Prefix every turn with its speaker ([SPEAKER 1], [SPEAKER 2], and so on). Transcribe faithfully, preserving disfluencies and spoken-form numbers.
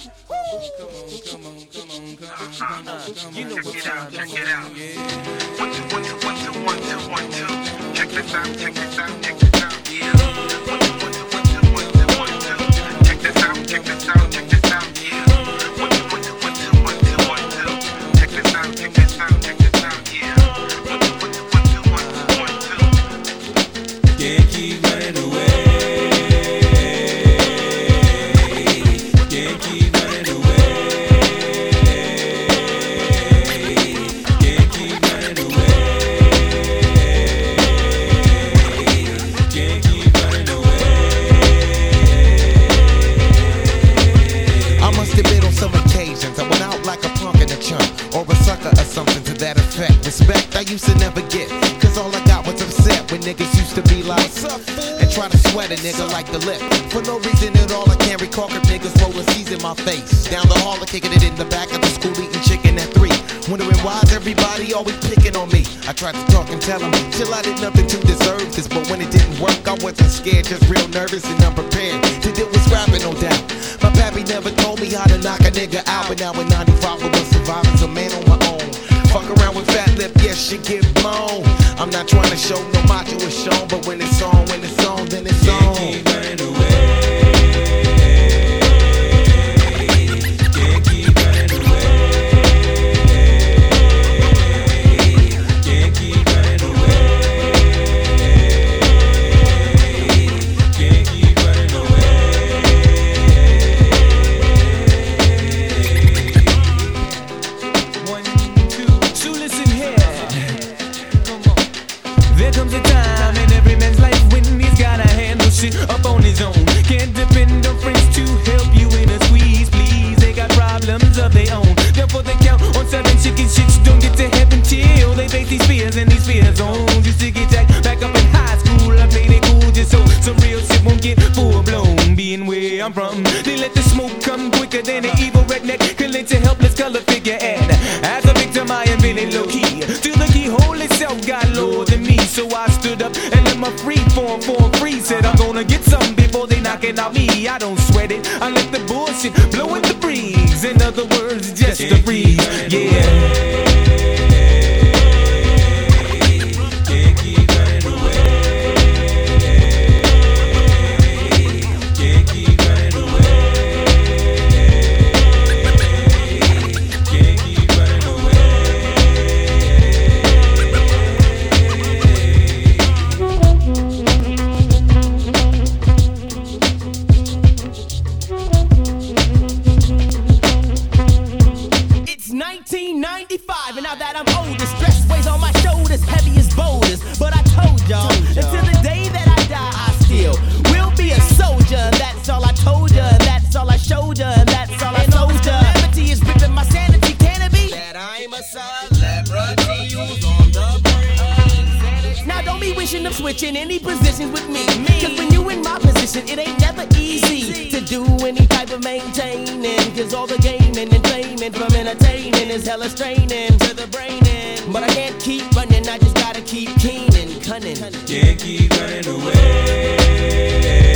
[SPEAKER 1] You know what time
[SPEAKER 2] check it out. One, two, one, two, one, two, one, two, one, two. Check this out, check this out, check this out. Yeah. One, two, one, two, one, two, one, two, one, two. Check this out, check this out, check this out. Yeah. One, two, one, two, one, two, one, two, one, two. Check this out, check this out, check this out. Yeah. One, two, one, two, one, two, one, two, one, two.
[SPEAKER 3] Can't keep running away. Can't keep running away. Can't keep running away. Can't keep running away.
[SPEAKER 4] I must admit on some occasions I went out like a punk in a chunk, or a sucker or something to that effect. Respect I used to never get, cause all I got was upset when niggas used to be like, and try to sweat a nigga like the lip. For no reason at all I can't recall if niggas rolling C's in my face. Down the hall I kicking it in the back of the school eating chicken at three. Wondering why's everybody always picking on me. I tried to talk and tell them, chill, I did nothing to deserve this. But when it didn't work I wasn't scared, just real nervous and unprepared to deal with scrapping, no doubt. My pappy never told me how to knock a nigga out, but now in ninety-five I was surviving as a man on my own. Fuck around with fat lip, yes, shit get blown. I'm not trying to show no macho is shown, but when it's on, when it's on, then it's on.
[SPEAKER 3] Can't keep running away. Can't keep running away. Can't keep running away. Can't keep running away. One, two, so listen here. Come on. There comes a time in every man's life when he's gotta handle shit up on his own. Can't depend on friends to help you in a squeeze, please. They got problems of their own. Therefore they count on certain chicken shits. Don't get to heaven till they face these fears and these fear zones. Used to get jacked back up in high school. I played it cool just so some real shit won't get full blown. Being where I'm from, they let the smoke come quicker than an evil redneck can let a helpless color figure. And as a victim I am really low key. Till the keyhole itself got lower than me. So I stood up and let my free form form free. Said I'm gonna get something before they knocking out me. I don't sweat it, I let the bullshit blow in the breeze. In other words, just a breeze, yeah. Can't keep running away. Can't keep running away. Can't keep running away.
[SPEAKER 1] It's nineteen ninety-five, and now that I'm older, stress weighs on my shoulders, heavy as boulders. But I told y'all, until the day that I die, I still will be a soldier. That's all I told ya, and that's all I showed ya, and that's all I told ya. Calamity is ripping my sanity, can it be? That I'm a celebrity who's on the brink. Now don't be wishing of switching any positions with me, cause when you in my position, it ain't never easy to do any type of maintaining. Cause all the gaming and flaming from entertaining is hella straining to the brain. But I can't keep running, I just gotta keep keen and cunning.
[SPEAKER 3] Can't keep running away.